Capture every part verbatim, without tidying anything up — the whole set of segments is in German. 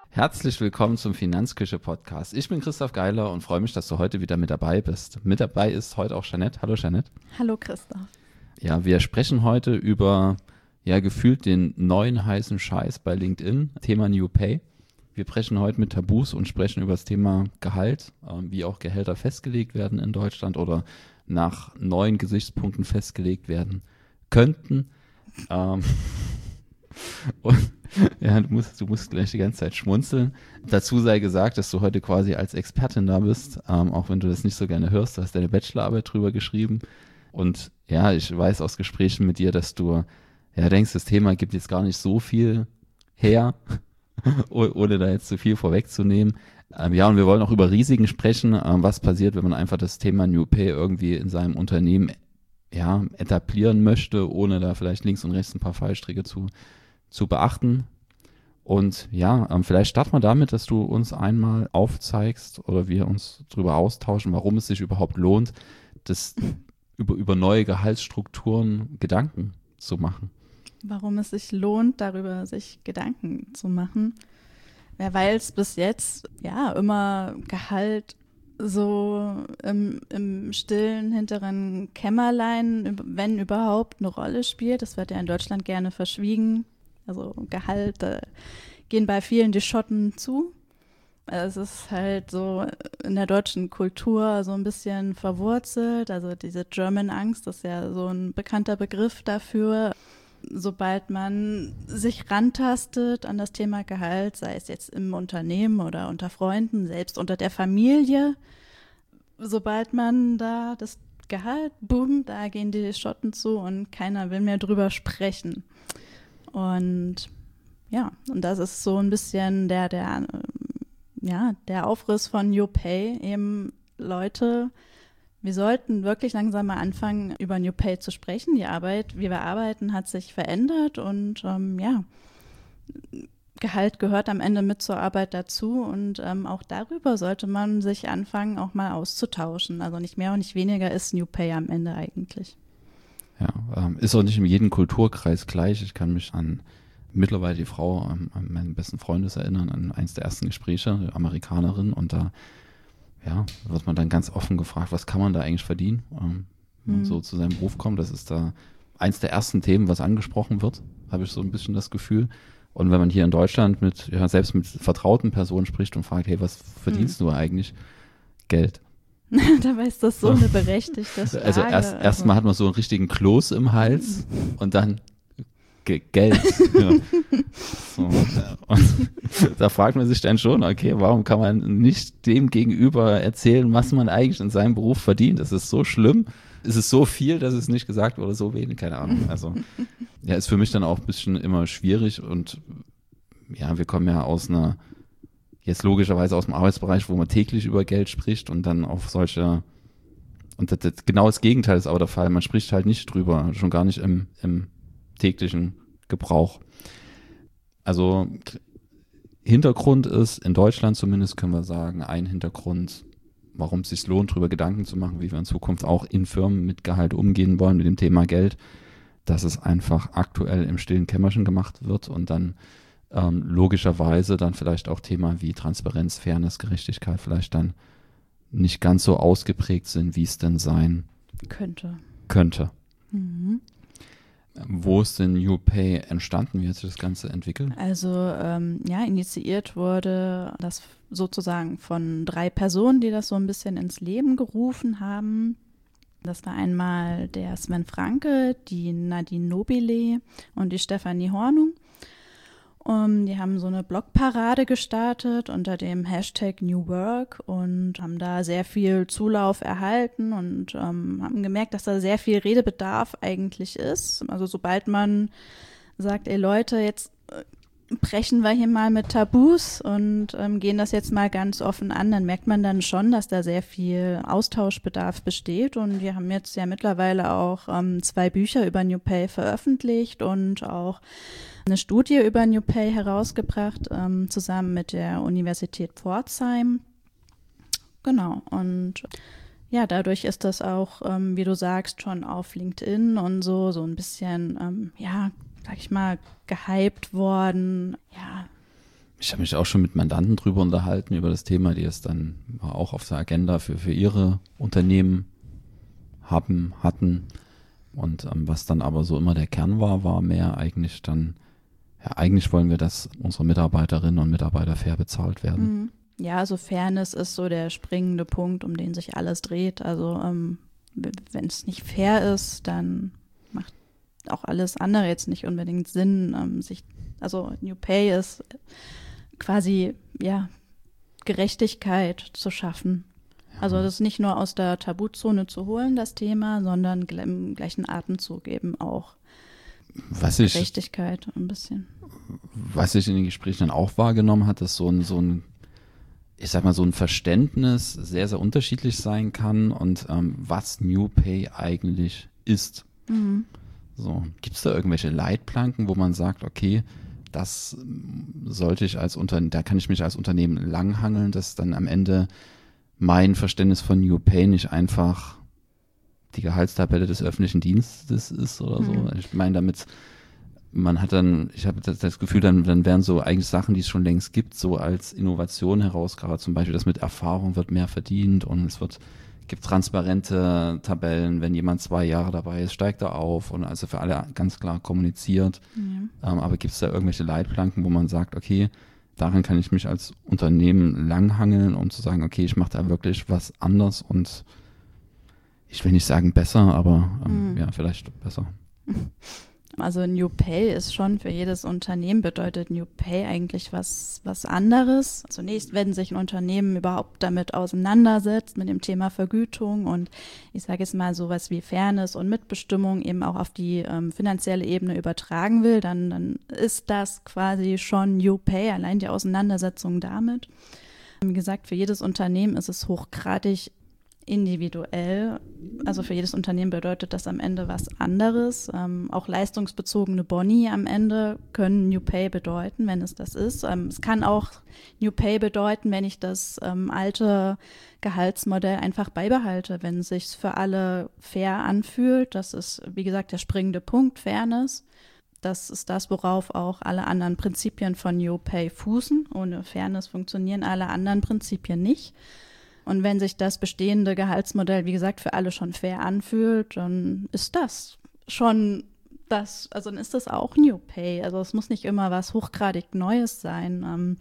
Herzlich willkommen zum Finanzküche-Podcast. Ich bin Christoph Geiler und freue mich, dass du heute wieder mit dabei bist. Mit dabei ist heute auch Jeanette. Hallo Jeanette. Hallo Christoph. Ja, wir sprechen heute über, ja, gefühlt den neuen heißen Scheiß bei LinkedIn, Thema New Pay. Wir sprechen heute mit Tabus und sprechen über das Thema Gehalt, äh, wie auch Gehälter festgelegt werden in Deutschland oder nach neuen Gesichtspunkten festgelegt werden könnten. Ähm, und ja, du musst, du musst gleich die ganze Zeit schmunzeln. Dazu sei gesagt, dass du heute quasi als Expertin da bist, ähm, auch wenn du das nicht so gerne hörst. Du hast deine Bachelorarbeit drüber geschrieben. Und ja, ich weiß aus Gesprächen mit dir, dass du ja denkst, das Thema gibt jetzt gar nicht so viel her, ohne da jetzt zu viel vorwegzunehmen. Ähm, ja, und wir wollen auch über Risiken sprechen, ähm, was passiert, wenn man einfach das Thema New Pay irgendwie in seinem Unternehmen ja, etablieren möchte, ohne da vielleicht links und rechts ein paar Fallstricke zu zu beachten. Und ja, ähm, vielleicht starten wir damit, dass du uns einmal aufzeigst oder wir uns darüber austauschen, warum es sich überhaupt lohnt, das über, über neue Gehaltsstrukturen Gedanken zu machen. Warum es sich lohnt, darüber sich Gedanken zu machen. Ja, weil es bis jetzt ja immer Gehalt so im, im stillen hinteren Kämmerlein, wenn überhaupt, eine Rolle spielt. Das wird ja in Deutschland gerne verschwiegen. Also Gehalt, da gehen bei vielen die Schotten zu. Es ist halt so in der deutschen Kultur so ein bisschen verwurzelt. Also diese German Angst ist ja so ein bekannter Begriff dafür. Sobald man sich rantastet an das Thema Gehalt, sei es jetzt im Unternehmen oder unter Freunden, selbst unter der Familie, sobald man da das Gehalt, boom, da gehen die Schotten zu und keiner will mehr drüber sprechen. Und ja, und das ist so ein bisschen der, der, ja, der Aufriss von New Pay, eben Leute, wir sollten wirklich langsam mal anfangen, über New Pay zu sprechen. Die Arbeit, wie wir arbeiten, hat sich verändert und ähm, ja, Gehalt gehört am Ende mit zur Arbeit dazu und ähm, auch darüber sollte man sich anfangen, auch mal auszutauschen. Also nicht mehr und nicht weniger ist New Pay am Ende eigentlich. Ja, ähm, ist auch nicht in jedem Kulturkreis gleich. Ich kann mich an mittlerweile die Frau, ähm, an meinen besten Freundes erinnern, an eines der ersten Gespräche, eine Amerikanerin, und da ja, wird man dann ganz offen gefragt, was kann man da eigentlich verdienen, ähm, wenn man mhm. so zu seinem Beruf kommt. Das ist da eins der ersten Themen, was angesprochen wird, habe ich so ein bisschen das Gefühl. Und wenn man hier in Deutschland mit, ja, selbst mit vertrauten Personen spricht und fragt, hey, was verdienst mhm. du eigentlich? Geld. Dabei ist das so eine berechtigte Frage. Also erst also. erstmal hat man so einen richtigen Kloß im Hals und dann Ge- Geld. Ja. So, und da fragt man sich dann schon, okay, warum kann man nicht dem gegenüber erzählen, was man eigentlich in seinem Beruf verdient? Das ist so schlimm. Ist es so viel, dass es nicht gesagt wurde, so wenig? Keine Ahnung. Also ja, ist für mich dann auch ein bisschen immer schwierig und ja, wir kommen ja aus einer jetzt logischerweise aus dem Arbeitsbereich, wo man täglich über Geld spricht und dann auf solche, und das, das, genau das Gegenteil ist aber der Fall, man spricht halt nicht drüber, schon gar nicht im, im täglichen Gebrauch. Also Hintergrund ist, in Deutschland zumindest können wir sagen, ein Hintergrund, warum es sich lohnt, darüber Gedanken zu machen, wie wir in Zukunft auch in Firmen mit Gehalt umgehen wollen, mit dem Thema Geld, dass es einfach aktuell im stillen Kämmerchen gemacht wird und dann Ähm, logischerweise dann vielleicht auch Thema wie Transparenz, Fairness, Gerechtigkeit vielleicht dann nicht ganz so ausgeprägt sind, wie es denn sein könnte. könnte. Mhm. Wo ist denn New Pay entstanden? Wie hat sich das Ganze entwickelt? Also ähm, ja, initiiert wurde das sozusagen von drei Personen, die das so ein bisschen ins Leben gerufen haben. Das war einmal der Sven Franke, die Nadine Nobile und die Stefanie Hornung. Um, die haben so eine Blogparade gestartet unter dem Hashtag New Work und haben da sehr viel Zulauf erhalten und ähm, haben gemerkt, dass da sehr viel Redebedarf eigentlich ist. Also sobald man sagt, ey Leute, jetzt äh, brechen wir hier mal mit Tabus und ähm, gehen das jetzt mal ganz offen an, dann merkt man dann schon, dass da sehr viel Austauschbedarf besteht und wir haben jetzt ja mittlerweile auch ähm, zwei Bücher über New Pay veröffentlicht und auch eine Studie über New Pay herausgebracht, ähm, zusammen mit der Universität Pforzheim. Genau, und ja, dadurch ist das auch, ähm, wie du sagst, schon auf LinkedIn und so, so ein bisschen, ähm, ja, sag ich mal, gehypt worden. Ja, Ich habe mich auch schon mit Mandanten drüber unterhalten, über das Thema, die es dann auch auf der Agenda für, für ihre Unternehmen haben, hatten. Und ähm, was dann aber so immer der Kern war, war mehr eigentlich dann, ja, eigentlich wollen wir, dass unsere Mitarbeiterinnen und Mitarbeiter fair bezahlt werden. Ja, also Fairness ist so der springende Punkt, um den sich alles dreht. Also ähm, wenn es nicht fair ist, dann macht auch alles andere jetzt nicht unbedingt Sinn. Ähm, sich, also New Pay ist quasi, ja, Gerechtigkeit zu schaffen. Also das ist nicht nur aus der Tabuzone zu holen, das Thema, sondern im gleichen Atemzug eben auch was ich, Gerechtigkeit ein bisschen. Was ich in den Gesprächen dann auch wahrgenommen hat, ist so ein, so ein, ich sag mal, so ein Verständnis sehr, sehr unterschiedlich sein kann und ähm, was New Pay eigentlich ist. Mhm. So, gibt es da irgendwelche Leitplanken, wo man sagt, okay, das sollte ich als Unternehmen, da kann ich mich als Unternehmen langhangeln, dass dann am Ende mein Verständnis von New Pay nicht einfach die Gehaltstabelle des öffentlichen Dienstes ist oder so. Mhm. Ich meine damit, man hat dann, ich habe das, das Gefühl, dann, dann werden so eigentlich Sachen, die es schon längst gibt, so als Innovation herausgearbeitet. Zum Beispiel das mit Erfahrung wird mehr verdient und es wird, gibt transparente Tabellen, wenn jemand zwei Jahre dabei ist, steigt er auf und also für alle ganz klar kommuniziert. Mhm. Ähm, aber gibt es da irgendwelche Leitplanken, wo man sagt, okay, daran kann ich mich als Unternehmen langhangeln, um zu sagen, okay, ich mache da wirklich was anders und ich will nicht sagen besser, aber ähm, mhm. ja, vielleicht besser. Also New Pay ist schon für jedes Unternehmen, bedeutet New Pay eigentlich was, was anderes. Zunächst, wenn sich ein Unternehmen überhaupt damit auseinandersetzt, mit dem Thema Vergütung und ich sage jetzt mal sowas wie Fairness und Mitbestimmung eben auch auf die ähm, finanzielle Ebene übertragen will, dann, dann ist das quasi schon New Pay, allein die Auseinandersetzung damit. Wie gesagt, für jedes Unternehmen ist es hochgradig individuell, also für jedes Unternehmen bedeutet das am Ende was anderes. Ähm, auch leistungsbezogene Boni am Ende können New Pay bedeuten, wenn es das ist. Ähm, es kann auch New Pay bedeuten, wenn ich das ähm, alte Gehaltsmodell einfach beibehalte, wenn es sich für alle fair anfühlt. Das ist, wie gesagt, der springende Punkt, Fairness. Das ist das, worauf auch alle anderen Prinzipien von New Pay fußen. Ohne Fairness funktionieren alle anderen Prinzipien nicht. Und wenn sich das bestehende Gehaltsmodell, wie gesagt, für alle schon fair anfühlt, dann ist das schon das, also dann ist das auch New Pay. Also es muss nicht immer was hochgradig Neues sein. Ähm,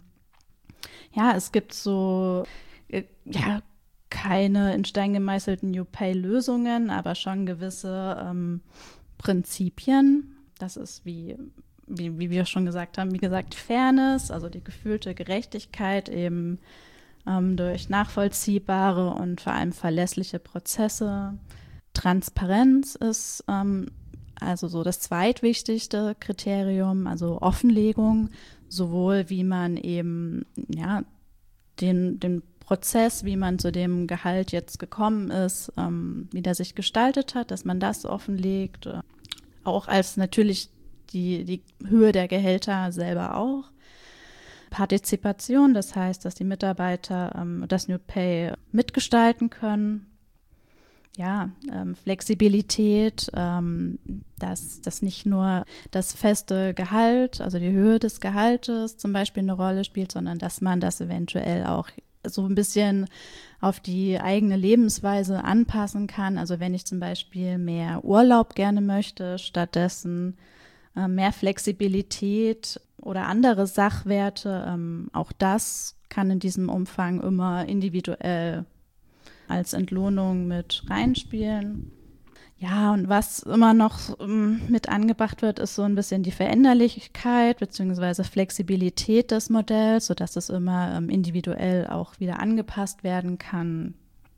ja, es gibt so, äh, ja, keine in Stein gemeißelten New Pay-Lösungen, aber schon gewisse ähm, Prinzipien. Das ist wie, wie, wie wir schon gesagt haben, wie gesagt, Fairness, also die gefühlte Gerechtigkeit eben ähm, durch nachvollziehbare und vor allem verlässliche Prozesse. Transparenz ist ähm, also so das zweitwichtigste Kriterium, also Offenlegung, sowohl wie man eben ja den, den Prozess, wie man zu dem Gehalt jetzt gekommen ist, ähm, wie der sich gestaltet hat, dass man das offenlegt, äh, auch als natürlich die, die Höhe der Gehälter selber auch. Partizipation, das heißt, dass die Mitarbeiter ähm, das New Pay mitgestalten können. Ja, ähm, Flexibilität, ähm, dass, dass nicht nur das feste Gehalt, also die Höhe des Gehaltes zum Beispiel eine Rolle spielt, sondern dass man das eventuell auch so ein bisschen auf die eigene Lebensweise anpassen kann. Also wenn ich zum Beispiel mehr Urlaub gerne möchte, stattdessen äh, mehr Flexibilität oder andere Sachwerte, ähm, auch das kann in diesem Umfang immer individuell als Entlohnung mit reinspielen. Ja, und was immer noch um, mit angebracht wird, ist so ein bisschen die Veränderlichkeit bzw. Flexibilität des Modells, sodass es immer ähm, individuell auch wieder angepasst werden kann.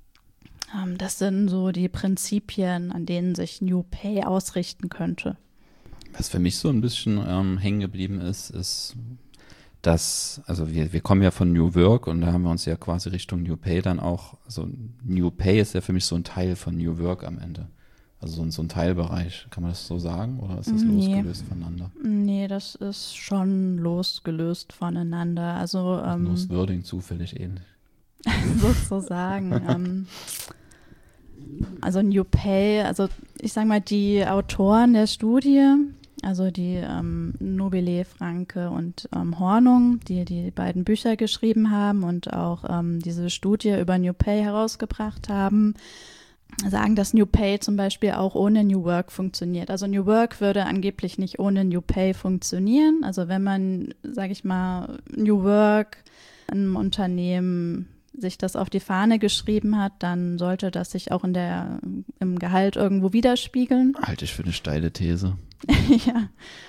Ähm, das sind so die Prinzipien, an denen sich New Pay ausrichten könnte. Was für mich so ein bisschen ähm, hängen geblieben ist, ist, dass, also wir, wir kommen ja von New Work und da haben wir uns ja quasi Richtung New Pay dann auch, also New Pay ist ja für mich so ein Teil von New Work am Ende. Also so ein, so ein Teilbereich, kann man das so sagen oder ist das nee. losgelöst voneinander? Nee, das ist schon losgelöst voneinander. Also ähm, nur das Wording zufällig ähnlich. sozusagen. ähm, also New Pay, also ich sage mal, die Autoren der Studie Also die ähm, Nobile, Franke und ähm, Hornung, die die beiden Bücher geschrieben haben und auch ähm, diese Studie über New Pay herausgebracht haben, sagen, dass New Pay zum Beispiel auch ohne New Work funktioniert. Also New Work würde angeblich nicht ohne New Pay funktionieren. Also wenn man, sage ich mal, New Work in einem Unternehmen sich das auf die Fahne geschrieben hat, dann sollte das sich auch in der, im Gehalt irgendwo widerspiegeln. Halte ich für eine steile These. Ja.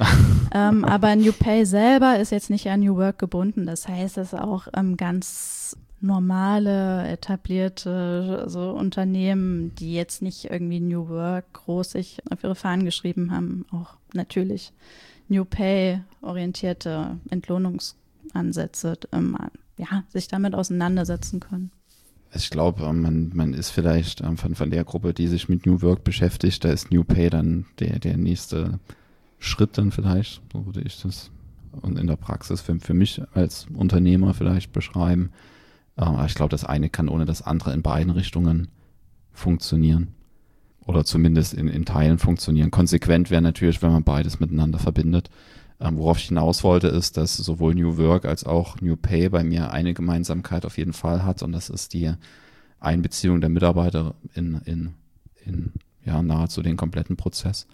ähm, aber New Pay selber ist jetzt nicht an New Work gebunden. Das heißt, es ist auch ähm, ganz normale, etablierte so Unternehmen, die jetzt nicht irgendwie New Work groß sich auf ihre Fahnen geschrieben haben, auch natürlich New Pay-orientierte Entlohnungsansätze ähm, ja, sich damit auseinandersetzen können. Ich glaube, man, man ist vielleicht von, von der Gruppe, die sich mit New Work beschäftigt, da ist New Pay dann der, der nächste Schritt dann vielleicht, so würde ich das und in der Praxis für, für mich als Unternehmer vielleicht beschreiben. Aber ich glaube, das eine kann ohne das andere in beiden Richtungen funktionieren. Oder zumindest in, in Teilen funktionieren. Konsequent wäre natürlich, wenn man beides miteinander verbindet. Ähm, worauf ich hinaus wollte, ist, dass sowohl New Work als auch New Pay bei mir eine Gemeinsamkeit auf jeden Fall hat. Und das ist die Einbeziehung der Mitarbeiter in, in, in ja, nahezu den kompletten Prozess.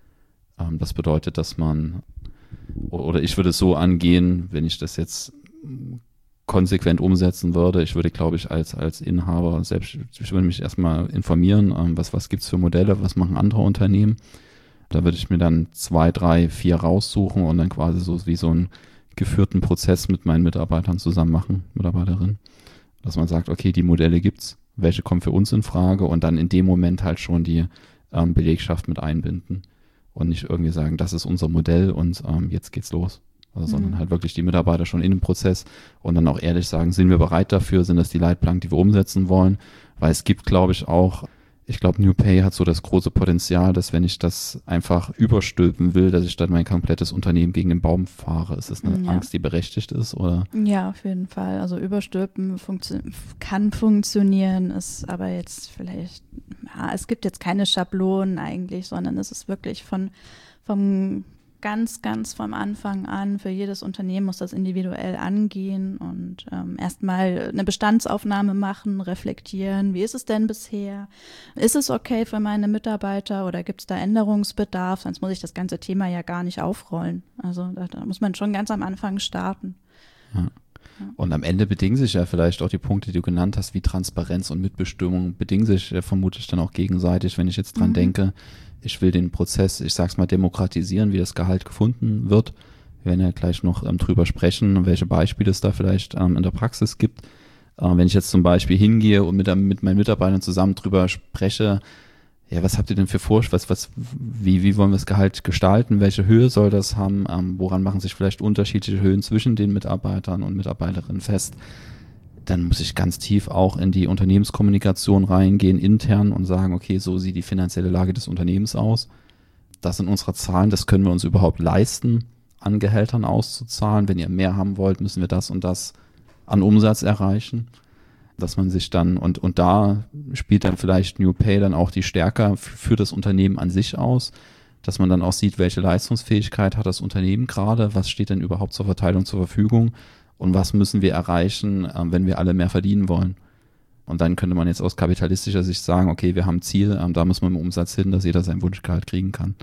Ähm, das bedeutet, dass man, oder ich würde es so angehen, wenn ich das jetzt konsequent umsetzen würde. Ich würde, glaube ich, als, als Inhaber selbst, ich würde mich erstmal informieren, ähm, was, was gibt es für Modelle, was machen andere Unternehmen. Da würde ich mir dann zwei, drei, vier raussuchen und dann quasi so wie so einen geführten Prozess mit meinen Mitarbeitern zusammen machen, Mitarbeiterinnen. Dass man sagt, okay, die Modelle gibt's, welche kommen für uns in Frage und dann in dem Moment halt schon die ähm, Belegschaft mit einbinden und nicht irgendwie sagen, das ist unser Modell und ähm, jetzt geht's los. Also, sondern Mhm. halt wirklich die Mitarbeiter schon in dem Prozess und dann auch ehrlich sagen, sind wir bereit dafür, sind das die Leitplanken, die wir umsetzen wollen, weil es gibt, glaube ich, auch, ich glaube, New Pay hat so das große Potenzial, dass wenn ich das einfach überstülpen will, dass ich dann mein komplettes Unternehmen gegen den Baum fahre. Ist das eine Ja. Angst, die berechtigt ist, oder? Ja, auf jeden Fall. Also überstülpen funktio- kann funktionieren, ist aber jetzt vielleicht, ja, es gibt jetzt keine Schablonen eigentlich, sondern es ist wirklich von, vom ganz, ganz vom Anfang an, für jedes Unternehmen muss das individuell angehen und ähm, erstmal eine Bestandsaufnahme machen, reflektieren, wie ist es denn bisher? Ist es okay für meine Mitarbeiter oder gibt es da Änderungsbedarf? Sonst muss ich das ganze Thema ja gar nicht aufrollen. Also da, da muss man schon ganz am Anfang starten. Ja. Und am Ende bedingen sich ja vielleicht auch die Punkte, die du genannt hast, wie Transparenz und Mitbestimmung, bedingen sich ja vermutlich dann auch gegenseitig, wenn ich jetzt dran Mhm. denke, ich will den Prozess, ich sag's mal, demokratisieren, wie das Gehalt gefunden wird. Wir werden ja gleich noch ähm, drüber sprechen, welche Beispiele es da vielleicht ähm, in der Praxis gibt. Ähm, wenn ich jetzt zum Beispiel hingehe und mit, mit meinen Mitarbeitern zusammen drüber spreche, ja, was habt ihr denn für Vorschläge, was, was, wie, wie wollen wir das Gehalt gestalten, welche Höhe soll das haben, ähm, woran machen sich vielleicht unterschiedliche Höhen zwischen den Mitarbeitern und Mitarbeiterinnen fest, dann muss ich ganz tief auch in die Unternehmenskommunikation reingehen, intern und sagen, okay, so sieht die finanzielle Lage des Unternehmens aus. Das sind unsere Zahlen, das können wir uns überhaupt leisten, an Gehältern auszuzahlen. Wenn ihr mehr haben wollt, müssen wir das und das an Umsatz erreichen. Dass man sich dann, und, und da spielt dann vielleicht New Pay dann auch die Stärke für, für das Unternehmen an sich aus, dass man dann auch sieht, welche Leistungsfähigkeit hat das Unternehmen gerade, was steht denn überhaupt zur Verteilung zur Verfügung und was müssen wir erreichen, äh, wenn wir alle mehr verdienen wollen. Und dann könnte man jetzt aus kapitalistischer Sicht sagen, okay, wir haben ein Ziel, äh, da müssen wir im Umsatz hin, dass jeder sein Wunschgehalt kriegen kann.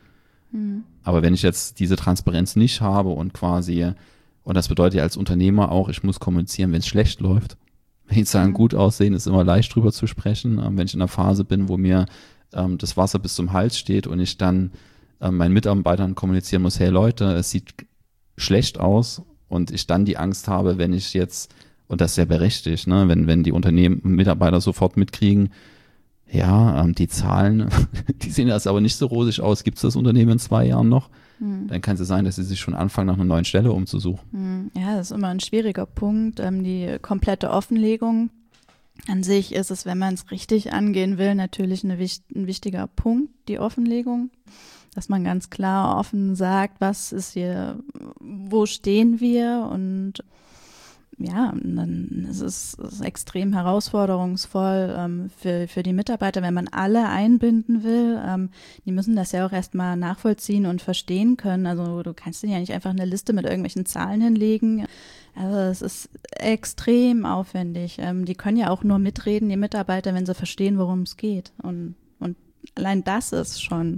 Mhm. Aber wenn ich jetzt diese Transparenz nicht habe und quasi, und das bedeutet ja als Unternehmer auch, ich muss kommunizieren, wenn es schlecht läuft. Wenn die Zahlen Mhm. gut aussehen, ist immer leicht drüber zu sprechen. Ähm, wenn ich in einer Phase bin, wo mir ähm, das Wasser bis zum Hals steht und ich dann ähm, meinen Mitarbeitern kommunizieren muss, hey Leute, es sieht schlecht aus und ich dann die Angst habe, wenn ich jetzt, und das ist ja berechtigt, ne, wenn, wenn die Unternehmen Mitarbeiter sofort mitkriegen, ja, ähm, die Zahlen, die sehen jetzt aber nicht so rosig aus, gibt es das Unternehmen in zwei Jahren noch? Mhm. Dann kann es sein, dass sie sich schon anfangen, nach einer neuen Stelle umzusuchen. Mhm. Ja, das ist immer ein schwieriger Punkt, ähm, die komplette Offenlegung. An sich ist es, wenn man es richtig angehen will, natürlich eine, ein wichtiger Punkt, die Offenlegung. Dass man ganz klar offen sagt, was ist hier, wo stehen wir und ja, dann ist es ist extrem herausforderungsvoll ähm, für, für die Mitarbeiter, wenn man alle einbinden will. Ähm, die müssen das ja auch erstmal nachvollziehen und verstehen können. Also du kannst denen ja nicht einfach eine Liste mit irgendwelchen Zahlen hinlegen. Also es ist extrem aufwendig. Ähm, die können ja auch nur mitreden, die Mitarbeiter, wenn sie verstehen, worum es geht. Und, und allein das ist schon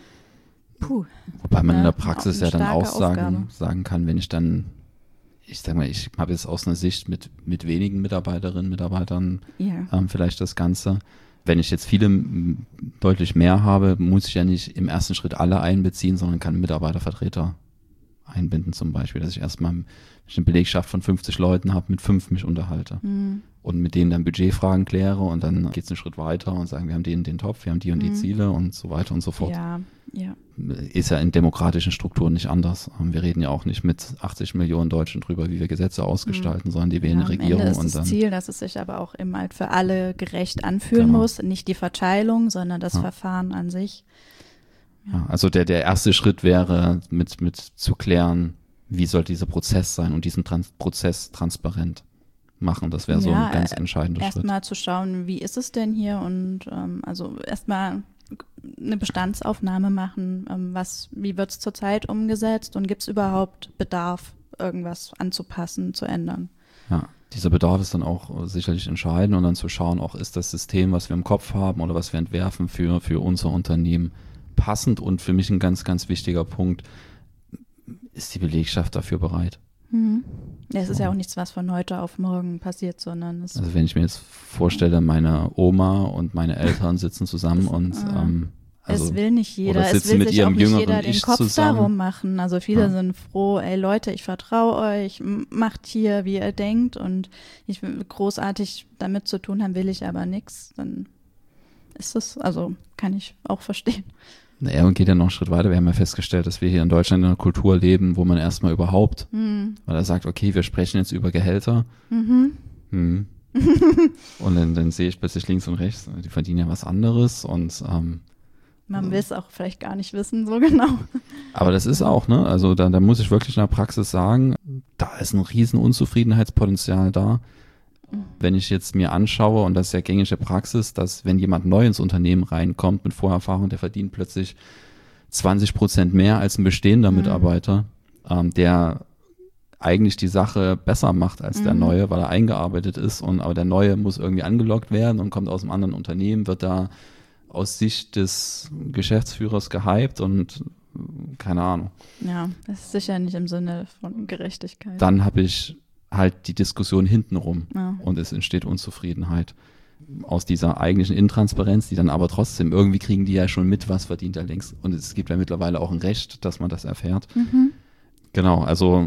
puh. Wobei man Ja, in der Praxis ja dann auch sagen, Aufgabe. sagen kann, wenn ich dann, ich sag mal, ich habe jetzt aus einer Sicht mit, mit wenigen Mitarbeiterinnen, Mitarbeitern Ja. ähm, vielleicht das Ganze. Wenn ich jetzt viele m, deutlich mehr habe, muss ich ja nicht im ersten Schritt alle einbeziehen, sondern kann Mitarbeitervertreter einbinden zum Beispiel, dass ich erstmal wenn ich eine Belegschaft von fünfzig Leuten habe, mit fünf mich unterhalte Mhm. und mit denen dann Budgetfragen kläre und dann geht es einen Schritt weiter und sagen, wir haben den den Topf, wir haben die und die Mhm. Ziele und so weiter und so fort. Ja, ja. Ist ja in demokratischen Strukturen nicht anders. Wir reden ja auch nicht mit achtzig Millionen Deutschen drüber, wie wir Gesetze ausgestalten, Mhm. sondern die wählen Ja, eine am Regierung Ende ist und das dann Ziel, dass es sich aber auch eben halt für alle gerecht anfühlen Genau. muss, nicht die Verteilung, sondern das Ja. Verfahren an sich. Ja, also der, der erste Schritt wäre, mit, mit zu klären, wie soll dieser Prozess sein und diesen Trans- Prozess transparent machen. Das wäre so Ja, ein ganz entscheidender Schritt. Erstmal zu schauen, wie ist es denn hier und ähm, also erstmal eine Bestandsaufnahme machen, ähm, was, wie wird es zurzeit umgesetzt und gibt es überhaupt Bedarf, irgendwas anzupassen, zu ändern? Ja, dieser Bedarf ist dann auch sicherlich entscheidend und dann zu schauen, auch ist das System, was wir im Kopf haben oder was wir entwerfen für, für unser Unternehmen passend und für mich ein ganz, ganz wichtiger Punkt, ist die Belegschaft dafür bereit? Mhm. Ja, es ist ja auch nichts, was von heute auf morgen passiert, sondern es Also wenn ich mir jetzt vorstelle, meine Oma und meine Eltern sitzen zusammen Das- und ah. ähm, also es will nicht jeder, oder es sitzen will mit sich ihrem auch nicht jüngeren jeder den Ich Kopf zusammen. darum machen. Also viele Ja. sind froh, ey Leute, ich vertraue euch, m- macht hier, wie ihr denkt und ich will großartig damit zu tun haben, will ich aber nichts. Dann ist es, also kann ich auch verstehen. Er geht ja noch einen Schritt weiter. Wir haben ja festgestellt, dass wir hier in Deutschland in einer Kultur leben, wo man erstmal überhaupt, Hm. weil er sagt, okay, wir sprechen jetzt über Gehälter. Mhm. Hm. Und dann, dann sehe ich plötzlich links und rechts, die verdienen ja was anderes und ähm, Man will es auch vielleicht gar nicht wissen, so genau. aber das ist auch, ne, also da, da muss ich wirklich in der Praxis sagen, da ist ein riesen Unzufriedenheitspotenzial da. Wenn ich jetzt mir anschaue, und das ist ja gängige Praxis, dass wenn jemand neu ins Unternehmen reinkommt mit Vorerfahrung, der verdient plötzlich zwanzig Prozent mehr als ein bestehender Mhm. Mitarbeiter, ähm, der eigentlich die Sache besser macht als der Mhm. Neue, weil er eingearbeitet ist und aber der Neue muss irgendwie angelockt werden und kommt aus einem anderen Unternehmen, wird da aus Sicht des Geschäftsführers gehypt und äh, keine Ahnung. Ja, das ist sicher nicht im Sinne von Gerechtigkeit. Dann habe ich halt die Diskussion hintenrum Ja. und es entsteht Unzufriedenheit aus dieser eigentlichen Intransparenz, die dann aber trotzdem, irgendwie kriegen die ja schon mit, was verdient er längst. Und es gibt ja mittlerweile auch ein Recht, dass man das erfährt. Mhm. Genau, also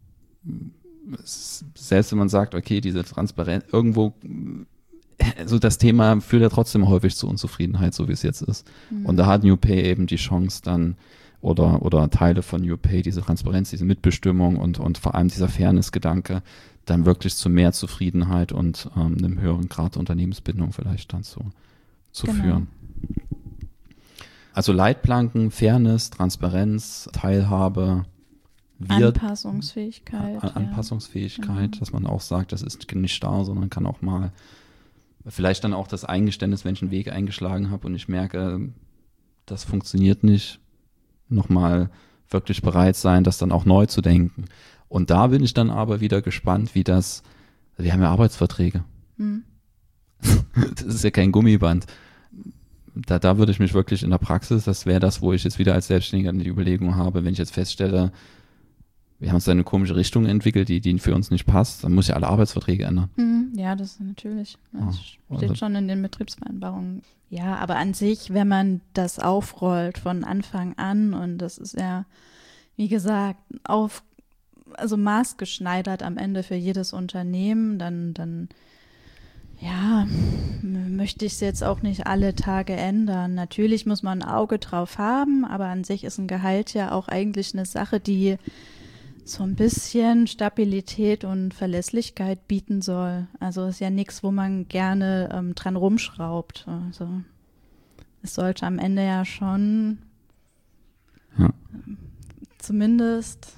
s- selbst wenn man sagt, okay, diese Transparenz, irgendwo, also das Thema führt ja trotzdem häufig zu Unzufriedenheit, so wie es jetzt ist. Mhm. Und da hat New Pay eben die Chance dann, oder, oder Teile von New Pay, diese Transparenz, diese Mitbestimmung und, und vor allem dieser Fairness-Gedanke, dann wirklich zu mehr Zufriedenheit und ähm, einem höheren Grad der Unternehmensbindung vielleicht dann zu, zu Genau. führen. Also Leitplanken, Fairness, Transparenz, Teilhabe, wir, Anpassungsfähigkeit. An- ja. Anpassungsfähigkeit, Genau. dass man auch sagt, das ist nicht starr, sondern kann auch mal vielleicht dann auch das Eingeständnis, wenn ich einen Weg eingeschlagen habe und ich merke, das funktioniert nicht, nochmal wirklich bereit sein, das dann auch neu zu denken. Und da bin ich dann aber wieder gespannt, wie das, wir haben ja Arbeitsverträge. Hm. Das ist ja kein Gummiband. Da, da würde ich mich wirklich in der Praxis, das wäre das, wo ich jetzt wieder als Selbstständiger die Überlegung habe, wenn ich jetzt feststelle, wir haben uns da eine komische Richtung entwickelt, die, die für uns nicht passt, dann muss ich alle Arbeitsverträge ändern. Mhm. Ja, das ist natürlich. Das Ja, steht also- schon in den Betriebsvereinbarungen. Ja, aber an sich, wenn man das aufrollt von Anfang an und das ist ja, wie gesagt, auf, also maßgeschneidert am Ende für jedes Unternehmen, dann, dann ja, m- möchte ich es jetzt auch nicht alle Tage ändern. Natürlich muss man ein Auge drauf haben, aber an sich ist ein Gehalt ja auch eigentlich eine Sache, die so ein bisschen Stabilität und Verlässlichkeit bieten soll. Also ist ja nichts, wo man gerne ähm, dran rumschraubt. Also es sollte am Ende ja schon Ja. zumindest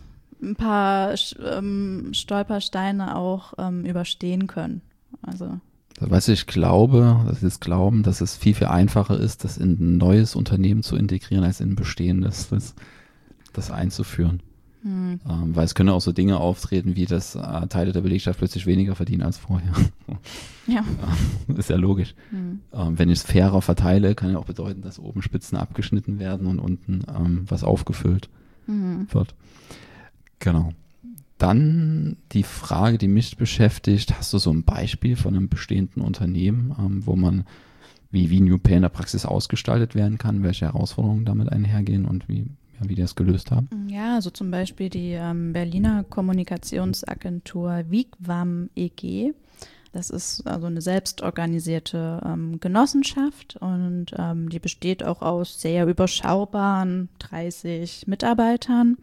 ein paar ähm, Stolpersteine auch ähm, überstehen können. Also Was ich glaube, das ist Glauben, dass es viel, viel einfacher ist, das in ein neues Unternehmen zu integrieren, als in ein bestehendes, das, das einzuführen. hm. Ähm, weil es können auch so Dinge auftreten, wie dass äh, Teile der Belegschaft plötzlich weniger verdienen als vorher. Ja. Ist ja logisch. Hm. Ähm, wenn ich es fairer verteile, kann ja auch bedeuten, dass oben Spitzen abgeschnitten werden und unten ähm, was aufgefüllt Hm. wird. Genau. Dann die Frage, die mich beschäftigt, hast du so ein Beispiel von einem bestehenden Unternehmen, ähm, wo man, wie, wie New Pay in der Praxis ausgestaltet werden kann, welche Herausforderungen damit einhergehen und wie, ja, wie die das gelöst haben? Ja, also zum Beispiel die ähm, Berliner Kommunikationsagentur Wigwam E G. Das ist also eine selbstorganisierte ähm, Genossenschaft und ähm, die besteht auch aus sehr überschaubaren dreißig Mitarbeitern.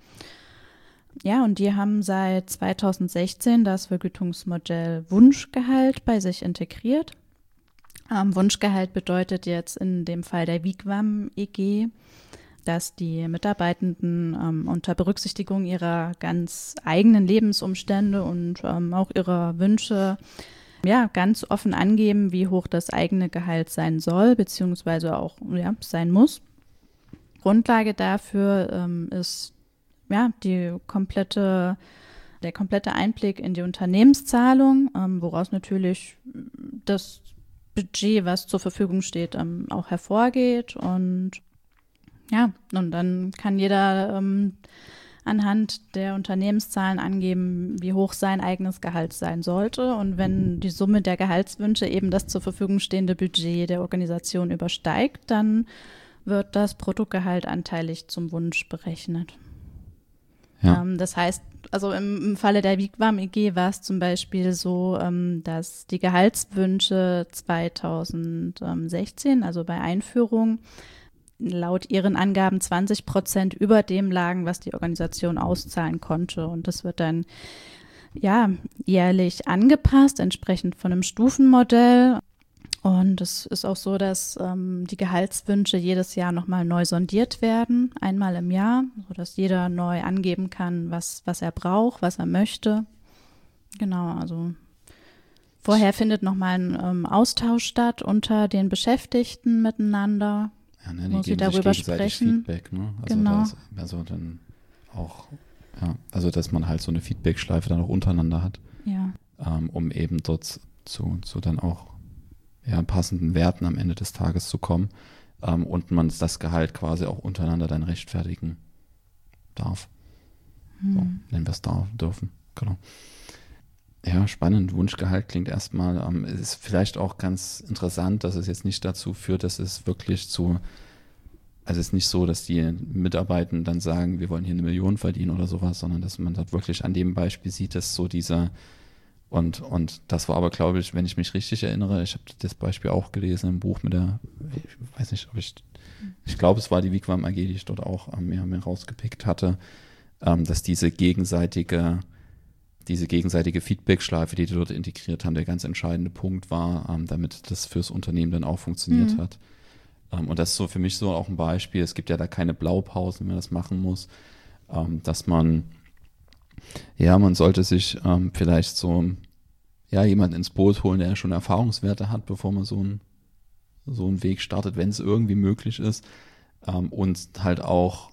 Ja, und die haben seit zweitausendsechzehn das Vergütungsmodell Wunschgehalt bei sich integriert. Ähm, Wunschgehalt bedeutet jetzt in dem Fall der Wigwam E G, dass die Mitarbeitenden ähm, unter Berücksichtigung ihrer ganz eigenen Lebensumstände und ähm, auch ihrer Wünsche ja, ganz offen angeben, wie hoch das eigene Gehalt sein soll, beziehungsweise auch ja, sein muss. Grundlage dafür ähm, ist ja, die komplette, der komplette Einblick in die Unternehmenszahlung, ähm, woraus natürlich das Budget, was zur Verfügung steht, ähm, auch hervorgeht. Und ja, und dann kann jeder ähm, anhand der Unternehmenszahlen angeben, wie hoch sein eigenes Gehalt sein sollte. Und wenn die Summe der Gehaltswünsche eben das zur Verfügung stehende Budget der Organisation übersteigt, dann wird das Bruttogehalt anteilig zum Wunsch berechnet. Ja. Ähm, das heißt, also im, im Falle der Wigwam E G war es zum Beispiel so, ähm, dass die Gehaltswünsche zweitausendsechzehn, also bei Einführung, laut ihren Angaben zwanzig Prozent über dem lagen, was die Organisation auszahlen konnte. Und das wird dann ja jährlich angepasst, entsprechend von einem Stufenmodell. Und es ist auch so, dass ähm, die Gehaltswünsche jedes Jahr nochmal neu sondiert werden, einmal im Jahr, sodass jeder neu angeben kann, was, was er braucht, was er möchte. Genau, also vorher findet nochmal ein ähm, Austausch statt unter den Beschäftigten miteinander, Ja, ne, die wo sie geben darüber sich gegenseitig sprechen. Feedback, ne? Also Genau. das, also dann auch, ja, also dass man halt so eine Feedback-Schleife dann auch untereinander hat, Ja. ähm, um eben dort zu, zu dann auch ja, passenden Werten am Ende des Tages zu kommen, ähm, und man das Gehalt quasi auch untereinander dann rechtfertigen darf. Hm. So, nennen wir es da dürfen, genau. Ja, spannend. Wunschgehalt klingt erstmal, ähm, es ist vielleicht auch ganz interessant, dass es jetzt nicht dazu führt, dass es wirklich zu, also es ist nicht so, dass die Mitarbeitenden dann sagen, wir wollen hier eine Million verdienen oder sowas, sondern dass man das wirklich an dem Beispiel sieht, dass so dieser, und, und das war aber, glaube ich, wenn ich mich richtig erinnere, ich habe das Beispiel auch gelesen im Buch mit der, ich weiß nicht, ob ich, ich glaube, es war die Wigwam A G, die ich dort auch ähm, mehr, mehr rausgepickt hatte, ähm, dass diese gegenseitige diese gegenseitige Feedback-Schleife, die die dort integriert haben, der ganz entscheidende Punkt war, ähm, damit das fürs Unternehmen dann auch funktioniert Mhm. hat. Ähm, und das ist so für mich so auch ein Beispiel, es gibt ja da keine Blaupausen, wenn man das machen muss, ähm, dass man, ja, man sollte sich ähm, vielleicht so, ja, jemanden ins Boot holen, der schon Erfahrungswerte hat, bevor man so, ein, so einen Weg startet, wenn es irgendwie möglich ist, ähm, und halt auch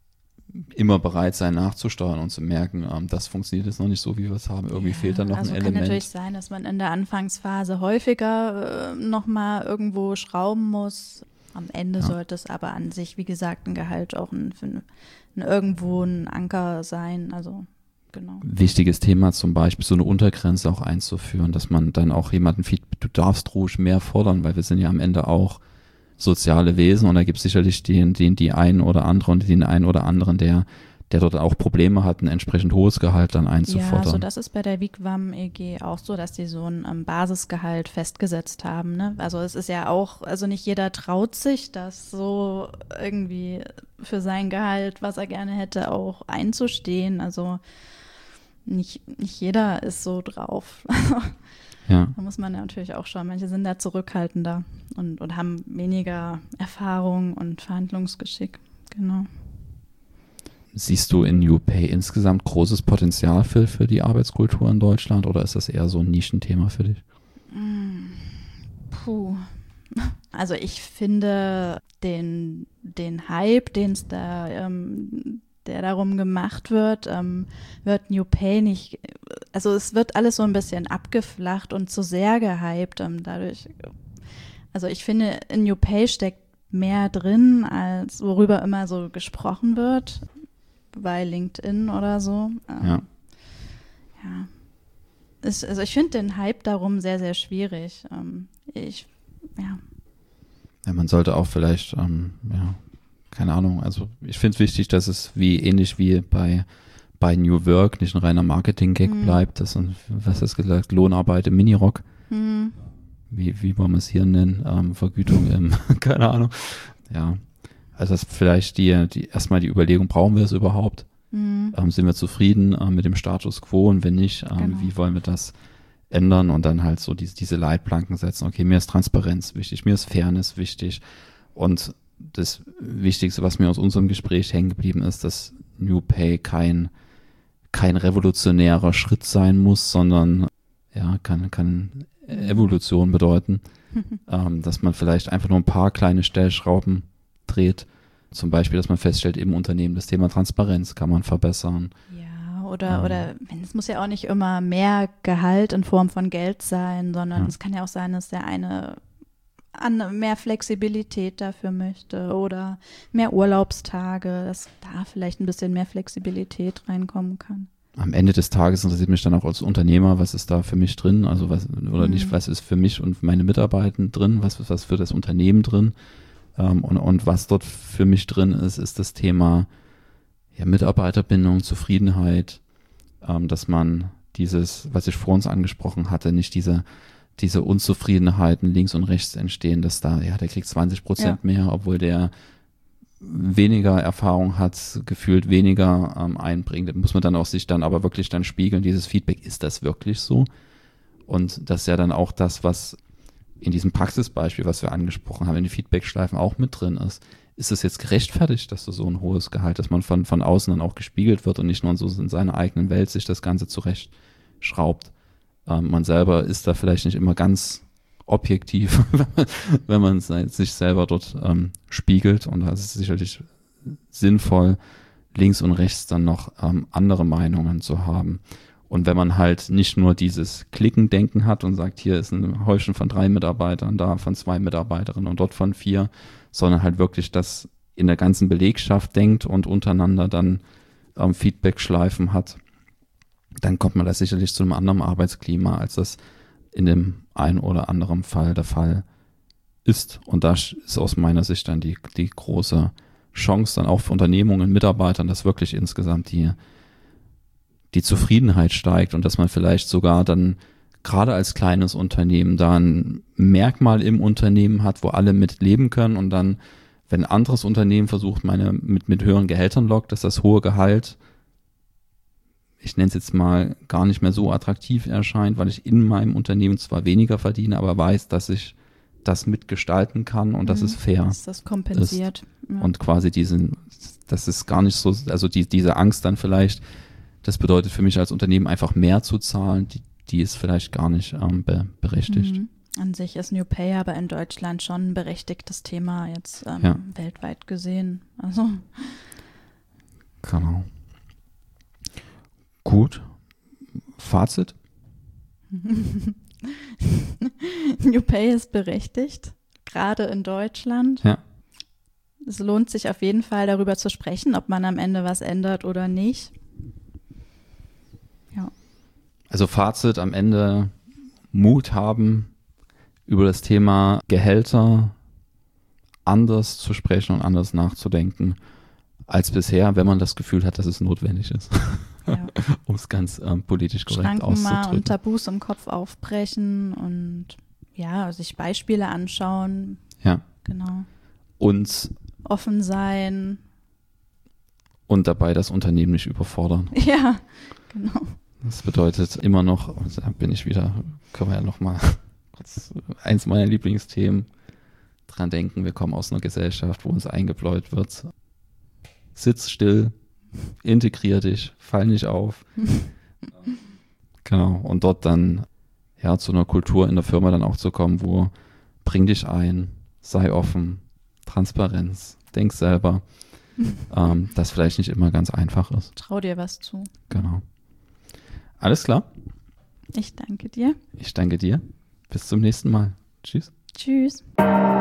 immer bereit sein nachzusteuern und zu merken, ähm, das funktioniert jetzt noch nicht so, wie wir es haben. Irgendwie Ja, fehlt da noch also ein kann Element. natürlich sein, dass man in der Anfangsphase häufiger äh, nochmal irgendwo schrauben muss. Am Ende Ja. sollte es aber an sich, wie gesagt, ein Gehalt auch ein, ein, ein irgendwo ein Anker sein. Also genau. Wichtiges Thema zum Beispiel, so eine Untergrenze auch einzuführen, dass man dann auch jemanden Feedback, du darfst ruhig mehr fordern, weil wir sind ja am Ende auch soziale Wesen und da gibt es sicherlich den, den, die einen oder andere und den einen oder anderen, der, der dort auch Probleme hat, ein entsprechend hohes Gehalt dann einzufordern. Ja, so das ist bei der Wigwam E G auch so, dass die so ein ähm, Basisgehalt festgesetzt haben. Ne? Also es ist ja auch, also nicht jeder traut sich, das so irgendwie für sein Gehalt, was er gerne hätte, auch einzustehen. Also nicht, nicht jeder ist so drauf. Ja. Da muss man natürlich auch schauen. Manche sind da zurückhaltender und, und haben weniger Erfahrung und Verhandlungsgeschick. Genau. Siehst du in New Pay insgesamt großes Potenzial für, für die Arbeitskultur in Deutschland oder ist das eher so ein Nischenthema für dich? Puh. Also ich finde den, den Hype, den es da, ähm, der darum gemacht wird, ähm, wird New Pay nicht, also es wird alles so ein bisschen abgeflacht und zu sehr gehypt, ähm, dadurch, also ich finde, in New Pay steckt mehr drin, als worüber immer so gesprochen wird, bei LinkedIn oder so. Ähm, Ja. Ja. Es, also ich finde den Hype darum sehr, sehr schwierig. Ähm, ich, ja. Ja, man sollte auch vielleicht, ähm, ja, keine Ahnung, also ich finde es wichtig, dass es wie ähnlich wie bei, bei New Work nicht ein reiner Marketing-Gag Hm. bleibt. Das ist, was hast du gesagt, Lohnarbeit im Minirock. Hm. Wie, wie wollen wir es hier nennen? Ähm, Vergütung im, keine Ahnung. Ja, also das vielleicht die, die erstmal die Überlegung, brauchen wir es überhaupt? Hm. Ähm, sind wir zufrieden äh, mit dem Status quo und wenn nicht, ähm, Genau. wie wollen wir das ändern und dann halt so diese, diese Leitplanken setzen. Okay, mir ist Transparenz wichtig, mir ist Fairness wichtig und das Wichtigste, was mir aus unserem Gespräch hängen geblieben ist, dass New Pay kein, kein revolutionärer Schritt sein muss, sondern ja, kann, kann Evolution bedeuten, ähm, dass man vielleicht einfach nur ein paar kleine Stellschrauben dreht. Zum Beispiel, dass man feststellt, im Unternehmen das Thema Transparenz kann man verbessern. Ja, oder, Ähm. oder es muss ja auch nicht immer mehr Gehalt in Form von Geld sein, sondern Ja. es kann ja auch sein, dass der eine an mehr Flexibilität dafür möchte oder mehr Urlaubstage, dass da vielleicht ein bisschen mehr Flexibilität reinkommen kann. Am Ende des Tages interessiert mich dann auch als Unternehmer, was ist da für mich drin, also was, oder Mhm. nicht, was ist für mich und meine Mitarbeiter drin, was ist was für das Unternehmen drin, ähm, und, und was dort für mich drin ist, ist das Thema ja, Mitarbeiterbindung, Zufriedenheit, ähm, dass man dieses, was ich vor uns angesprochen hatte, nicht diese diese Unzufriedenheiten links und rechts entstehen, dass da, ja, der kriegt zwanzig Prozent Ja. mehr, obwohl der weniger Erfahrung hat, gefühlt weniger ähm, einbringt. Da muss man dann auch sich dann aber wirklich dann spiegeln, dieses Feedback, ist das wirklich so? Und das ist ja dann auch das, was in diesem Praxisbeispiel, was wir angesprochen haben, in den Feedbackschleifen auch mit drin ist. Ist es jetzt gerechtfertigt, dass du so ein hohes Gehalt, dass man von, von außen dann auch gespiegelt wird und nicht nur so in seiner eigenen Welt sich das Ganze zurechtschraubt? Ähm, man selber ist da vielleicht nicht immer ganz objektiv, wenn man sich selber dort ähm, spiegelt. Und da ist es sicherlich sinnvoll, links und rechts dann noch ähm, andere Meinungen zu haben. Und wenn man halt nicht nur dieses Klickendenken hat und sagt, hier ist ein Häufchen von drei Mitarbeitern, da von zwei Mitarbeiterinnen und dort von vier, sondern halt wirklich das in der ganzen Belegschaft denkt und untereinander dann ähm, Feedback-Schleifen hat, dann kommt man da sicherlich zu einem anderen Arbeitsklima, als das in dem einen oder anderen Fall der Fall ist. Und da ist aus meiner Sicht dann die, die große Chance dann auch für Unternehmungen, Mitarbeitern, dass wirklich insgesamt die, die Zufriedenheit steigt und dass man vielleicht sogar dann gerade als kleines Unternehmen da ein Merkmal im Unternehmen hat, wo alle mit leben können und dann, wenn ein anderes Unternehmen versucht, meine mit, mit höheren Gehältern lockt, dass das hohe Gehalt, ich nenne es jetzt mal, gar nicht mehr so attraktiv erscheint, weil ich in meinem Unternehmen zwar weniger verdiene, aber weiß, dass ich das mitgestalten kann und dass Mhm. es fair Dass das kompensiert. Ja. und quasi diesen, das ist gar nicht so, also die, diese Angst dann vielleicht, das bedeutet für mich als Unternehmen einfach mehr zu zahlen, die, die ist vielleicht gar nicht ähm, be, berechtigt. Mhm. An sich ist New Pay aber in Deutschland schon ein berechtigtes Thema jetzt ähm, Ja. weltweit gesehen. Also Genau. Gut. Fazit? New Pay ist berechtigt, gerade in Deutschland. Ja. Es lohnt sich auf jeden Fall darüber zu sprechen, ob man am Ende was ändert oder nicht. Ja. Also Fazit am Ende, Mut haben, über das Thema Gehälter anders zu sprechen und anders nachzudenken als bisher, wenn man das Gefühl hat, dass es notwendig ist. Ja. Um es ganz ähm, politisch korrekt Schranken mal auszudrücken. und Tabus im Kopf aufbrechen und ja, sich Beispiele anschauen. Ja. Genau. Und, Offen sein. und dabei das Unternehmen nicht überfordern. Ja, genau. Das bedeutet immer noch, also da bin ich wieder, können wir ja nochmal kurz eins meiner Lieblingsthemen dran denken, wir kommen aus einer Gesellschaft, wo uns eingebläut wird, sitz still, integrier dich, fall nicht auf. Genau, und dort dann ja zu einer Kultur in der Firma dann auch zu kommen, wo bring dich ein, sei offen, Transparenz, denk selber, ähm, das vielleicht nicht immer ganz einfach ist. Trau dir was zu. Genau. Alles klar. Ich danke dir. Ich danke dir. Bis zum nächsten Mal. Tschüss. Tschüss.